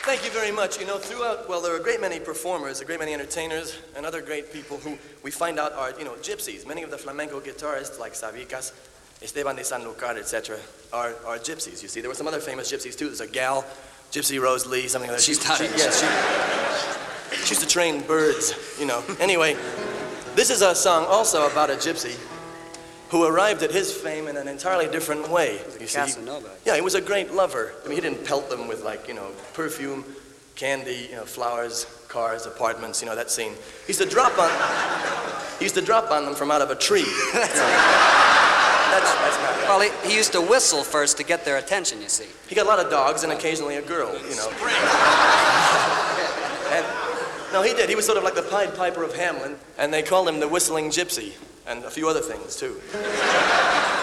Thank you very much. You know, there are a great many performers, a great many entertainers, and other great people who we find out are, gypsies. Many of the flamenco guitarists, like Sabicas, Esteban de Sanlúcar, etc., are gypsies, you see. There were some other famous gypsies, too. There's a gal, Gypsy Rose Lee, something like that. She used to train birds, Anyway, this is a song also about a gypsy who arrived at his fame in an entirely different way. You see, yeah, he was a great lover. I mean, he didn't pelt them with perfume, candy, flowers, cars, apartments, that scene. He used to drop on them from out of a tree. That's not right. Well, he used to whistle first to get their attention, you see. He got a lot of dogs and occasionally a girl, No, he did. He was sort of like the Pied Piper of Hamelin, and they called him the Whistling Gypsy, and a few other things, too.